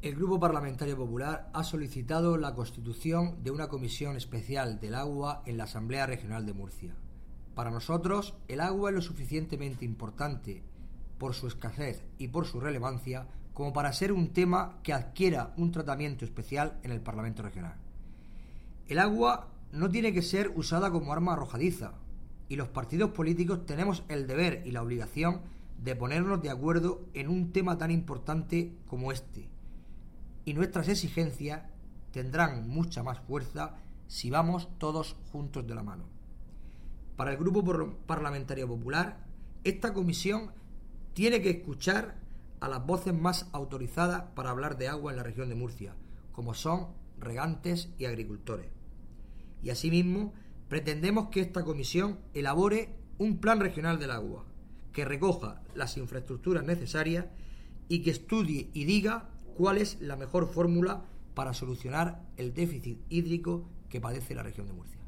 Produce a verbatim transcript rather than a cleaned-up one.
El Grupo Parlamentario Popular ha solicitado la constitución de una comisión especial del agua en la Asamblea Regional de Murcia. Para nosotros, el agua es lo suficientemente importante por su escasez y por su relevancia como para ser un tema que adquiera un tratamiento especial en el Parlamento Regional. El agua no tiene que ser usada como arma arrojadiza, y los partidos políticos tenemos el deber y la obligación de ponernos de acuerdo en un tema tan importante como este. Y nuestras exigencias tendrán mucha más fuerza si vamos todos juntos de la mano. Para el Grupo Parlamentario Popular, esta comisión tiene que escuchar a las voces más autorizadas para hablar de agua en la región de Murcia, como son regantes y agricultores. Y asimismo, pretendemos que esta comisión elabore un plan regional del agua, que recoja las infraestructuras necesarias y que estudie y diga cuál es la mejor fórmula para solucionar el déficit hídrico que padece la región de Murcia.